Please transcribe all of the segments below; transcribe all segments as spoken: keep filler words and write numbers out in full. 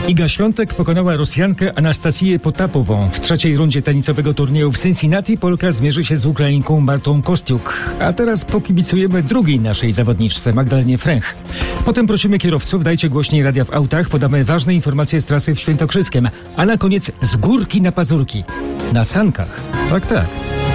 Iga Świątek pokonała Rosjankę Anastasiję Potapową. W trzeciej rundzie tenisowego turnieju w Cincinnati Polka zmierzy się z Ukrainką Martą Kostiuk. A teraz pokibicujemy drugiej naszej zawodniczce, Magdalenie Fręch. Potem prosimy kierowców, dajcie głośniej radia w autach, podamy ważne informacje z trasy w Świętokrzyskiem. A na koniec z górki na pazurki. Na sankach. Tak, tak.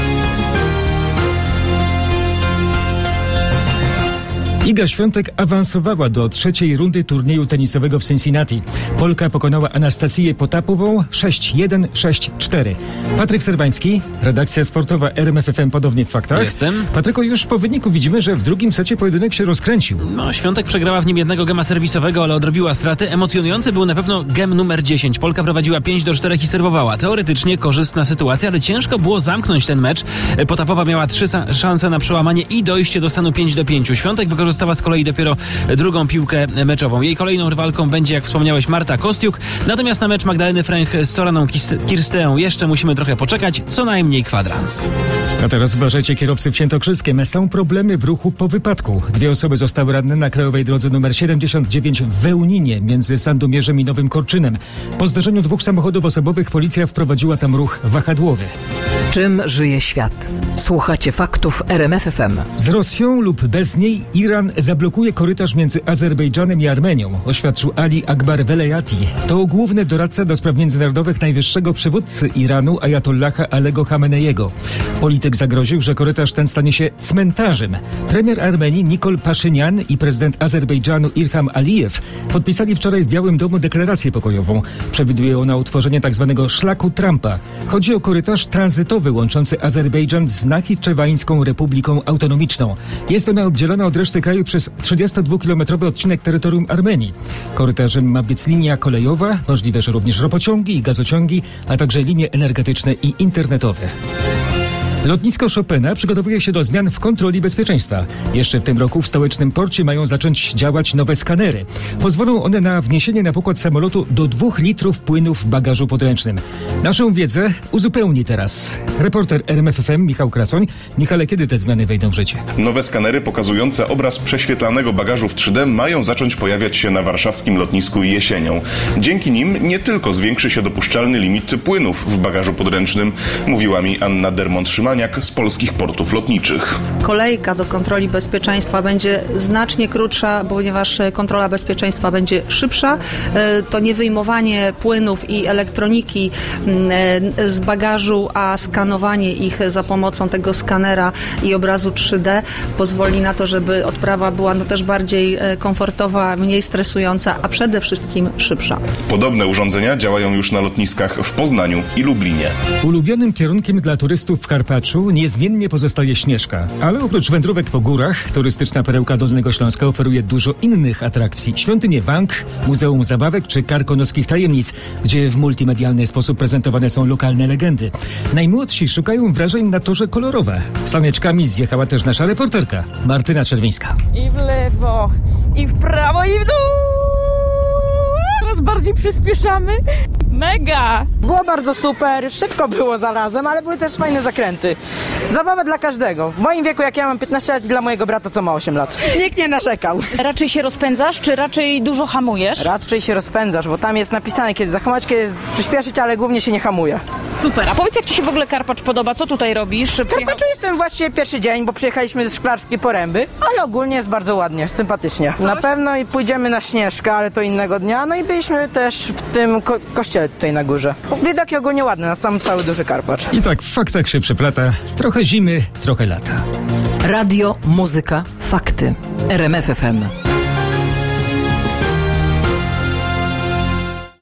Iga Świątek awansowała do trzeciej rundy turnieju tenisowego w Cincinnati. Polka pokonała Anastasiję Potapową sześć jeden, sześć cztery. Patryk Serbański, redakcja sportowa R M F F M, podobnie w faktach. Jestem. Patryku, już po wyniku widzimy, że w drugim secie pojedynek się rozkręcił. No, Świątek przegrała w nim jednego gema serwisowego, ale odrobiła straty. Emocjonujący był na pewno gem numer dziesięć. Polka prowadziła pięć do czterech i serwowała. Teoretycznie korzystna sytuacja, ale ciężko było zamknąć ten mecz. Potapowa miała trzy sa- szanse na przełamanie i dojście do stanu pięć do pięciu. Świątek wykorzystała z kolei dopiero drugą piłkę meczową. Jej kolejną rywalką będzie, jak wspomniałeś, Marta Kostiuk. Natomiast na mecz Magdaleny Fręch z Soraną Kirsteą jeszcze musimy trochę poczekać, co najmniej kwadrans. A teraz uważajcie, kierowcy w Świętokrzyskiem. Są problemy w ruchu po wypadku. Dwie osoby zostały ranne na krajowej drodze nr siedemdziesiąt dziewięć w Wełninie między Sandomierzem i Nowym Korczynem. Po zdarzeniu dwóch samochodów osobowych policja wprowadziła tam ruch wahadłowy. Czym żyje świat? Słuchacie faktów R M F F M. Z Rosją lub bez niej Iran zablokuje korytarz między Azerbejdżanem i Armenią, oświadczył Ali Akbar Velejati. To główny doradca do spraw międzynarodowych najwyższego przywódcy Iranu Ajatollaha Alego Chameneiego. Polityk zagroził, że korytarz ten stanie się cmentarzem. Premier Armenii Nikol Paszynian i prezydent Azerbejdżanu Ilham Alijew podpisali wczoraj w Białym Domu deklarację pokojową. Przewiduje ona utworzenie tzw. szlaku Trumpa. Chodzi o korytarz tranzytowy łączący Azerbejdżan z Nachiczewańską Republiką Autonomiczną. Jest ona oddzielona od reszty kraju przez trzydziestodwukilometrowy odcinek terytorium Armenii. Korytarzem ma być linia kolejowa, możliwe, że również ropociągi i gazociągi, a także linie energetyczne i internetowe. Lotnisko Chopina przygotowuje się do zmian w kontroli bezpieczeństwa. Jeszcze w tym roku w stołecznym porcie mają zacząć działać nowe skanery. Pozwolą one na wniesienie na pokład samolotu do dwóch litrów płynów w bagażu podręcznym. Naszą wiedzę uzupełni teraz reporter R M F F M Michał Krasoń. Michale, kiedy te zmiany wejdą w życie? Nowe skanery pokazujące obraz prześwietlanego bagażu w trzy D mają zacząć pojawiać się na warszawskim lotnisku jesienią. Dzięki nim nie tylko zwiększy się dopuszczalny limit płynów w bagażu podręcznym, mówiła mi Anna Dermont-Szymaniak z polskich portów lotniczych. Kolejka do kontroli bezpieczeństwa będzie znacznie krótsza, ponieważ kontrola bezpieczeństwa będzie szybsza. To nie wyjmowanie płynów i elektroniki z bagażu, a skanowanie ich za pomocą tego skanera i obrazu trzy D pozwoli na to, żeby odprawa była no też bardziej komfortowa, mniej stresująca, a przede wszystkim szybsza. Podobne urządzenia działają już na lotniskach w Poznaniu i Lublinie. Ulubionym kierunkiem dla turystów w Karpaczu niezmiennie pozostaje Śnieżka, ale oprócz wędrówek po górach, turystyczna perełka Dolnego Śląska oferuje dużo innych atrakcji. Świątynię Wank, Muzeum Zabawek czy Karkonoskich Tajemnic, gdzie w multimedialny sposób prezentowane są lokalne legendy. Najmłodsi szukają wrażeń na torze kolorowe. Saneczkami zjechała też nasza reporterka Martyna Czerwińska. I w lewo, i w prawo, i w dół! Coraz bardziej przyspieszamy. Mega! Było bardzo super, szybko było zarazem, ale były też fajne zakręty. Zabawa dla każdego. W moim wieku, jak ja mam piętnaście lat, i dla mojego brata, co ma osiem lat. Nikt nie narzekał. Raczej się rozpędzasz, czy raczej dużo hamujesz? Raczej się rozpędzasz, bo tam jest napisane, kiedy zahamować, kiedy przyspieszyć, ale głównie się nie hamuje. Super. A powiedz, jak ci się w ogóle Karpacz podoba? Co tutaj robisz? W Karpaczu jestem właściwie pierwszy dzień, bo przyjechaliśmy ze Szklarskiej Poręby, ale ogólnie jest bardzo ładnie, sympatycznie. Coś? Na pewno i pójdziemy na Śnieżkę, ale to innego dnia. No i byliśmy też w tym ko- kościele tutaj na górze. Widok ogólnie ładny, na sam cały duży Karpacz. I tak w faktach się przeplata. Trochę zimy, trochę lata. Radio, muzyka, fakty. R M F F M.